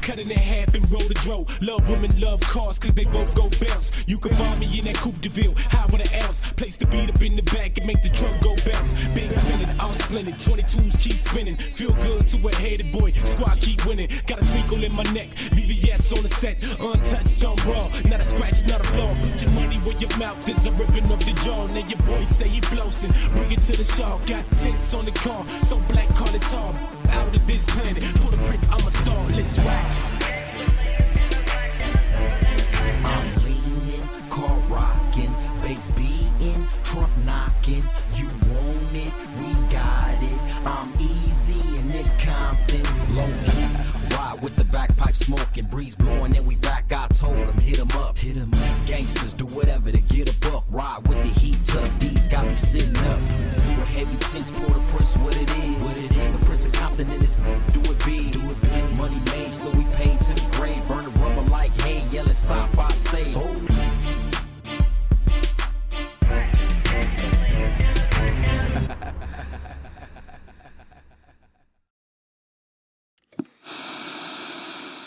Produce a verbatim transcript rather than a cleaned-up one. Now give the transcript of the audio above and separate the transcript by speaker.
Speaker 1: cut it in half and roll the dro. Love women, love cars, cause they both go bounce. You can find me in that Coupe de Ville, high with an ounce. Place the beat up in the back and make the truck go bounce. Big spinning, I'm splendid, twenty-twos keep spinning. Feel good to a hated boy, squad keep winning. Got a twinkle in my neck, V V S on the set, untouched, on raw. Not a scratch, not a flaw. Put your money where your mouth is, a ripping up the jaw. Now your boy say he flossing, bring it to the shawl. Got tints on the car, so black, call it tall. Out of this planet, pull the prince, I'm a star, let's ride.
Speaker 2: I'm leaning, car rocking, bass beating, trunk knocking. You want it, we got it. I'm easy in this Compton, low key. Ride with the backpipe smoking, breeze blowing, and we back. I told him, hit him up, hit him up. Gangsters do whatever to get a buck. Ride with the heat tuck, these got me sitting up. With heavy tints, pour the prince what it is. What it is. The prince of Compton in this, do it big. Do it big. Money made, so we paid to the grave. Burn the rubber like hay, yelling side by say. Oh.